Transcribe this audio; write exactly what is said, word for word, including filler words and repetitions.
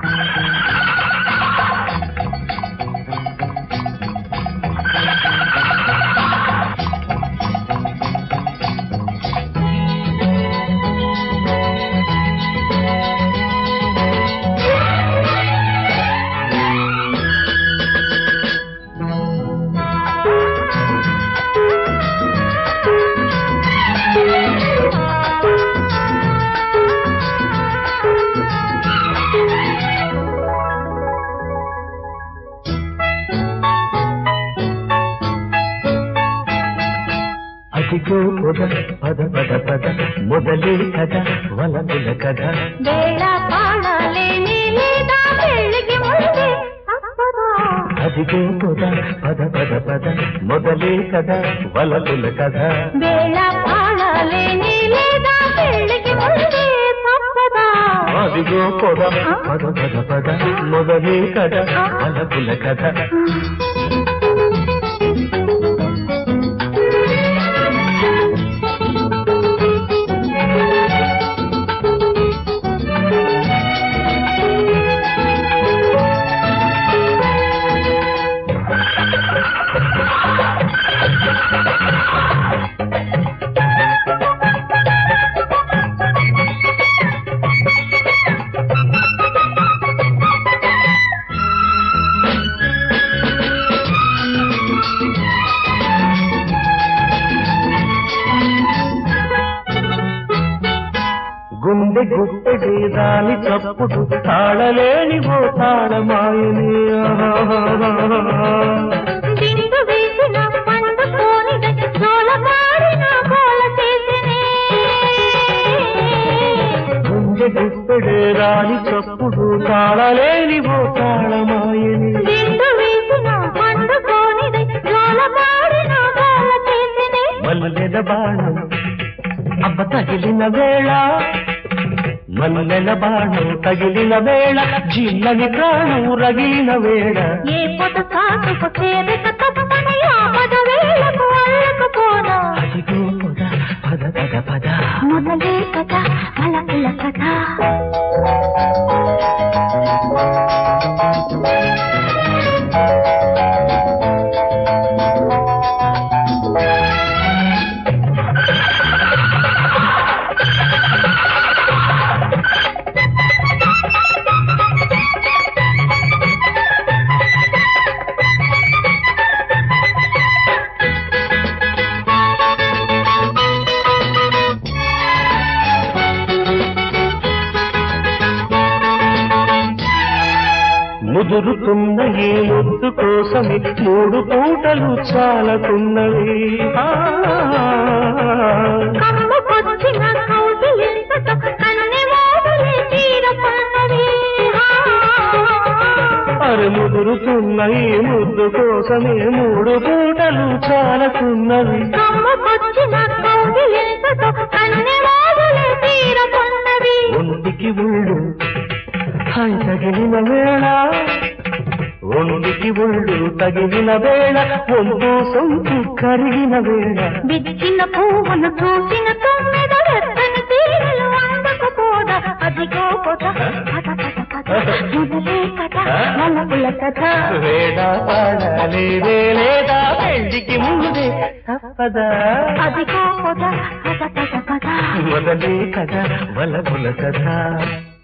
పద పద పద మొదలే కథ వలపుల కథ వేళ పాడాలేని లేదా పెళ్ళికి ముందే అదిగో పొద పద పద పద మొదలే కథ వలపుల కథ వేళ పాడాలేని లేదా పెళ్ళికి ముందే తప్పదా అదిగో పొద పద పద పద మొదలే కథ వలపుల కథ గుండె గుట్టెడి దాని చప్పుడు తాళలేని ఓ తాళమాయని దిండు వేసిన పండు కోనిద జోలమాడిన కోల చేసినే గుండె గుట్టెడి దాని చప్పుడు తాళలేని ఓ తాళమాయని దిండు వేసిన పండు కోనిద జోలమాడిన కోల చేసినే మల్లెల బాణం అబ్బ తగిలిన వేళ మల్లెల బాణం తగిలిన వేళ జిల్లని ప్రాణం రగిలిన వేళ ఏ పొద సాటుకు చేరిక తప్పని ఆపద వేళకు అళ్ళకు పోనా అదిగో పొద పద పద పద మొదలే కథ వలపుల కథ ముదురుతున్న ఏ ముద్దు కోసమే మూడు పూటలు చాలకున్నవి కమ్ముకొచ్చిన కౌగిలింతతో కన్నె మోగులే తీరపన్నది అరే ముదురుతున్న ఈ ముద్దు కోసమే మూడు పూటలు చాలకున్నవి కమ్ముకొచ్చిన కౌగిలింతతో కన్నె మోగులే తీరపన్నది ఒంటికి ఒళ్ళు హాయ్ తగిలిన వేళ ఒంటికి ఒళ్ళు తగిలిన వేళ ఒంపు సొంపు కరిగిన వేళ బిచ్చిన పువ్వును చూసిన తొమ్మిద రెత్తని తీరలు అందకపోదా అదిగో పొద పద పద పద మొదలే కథ వలపుల కథ వేళ పాడాలి వేలేదా పెళ్లికి ముందే తప్పదా అదిగో పొద పద పద పద మొదలే కథ వలపుల కథ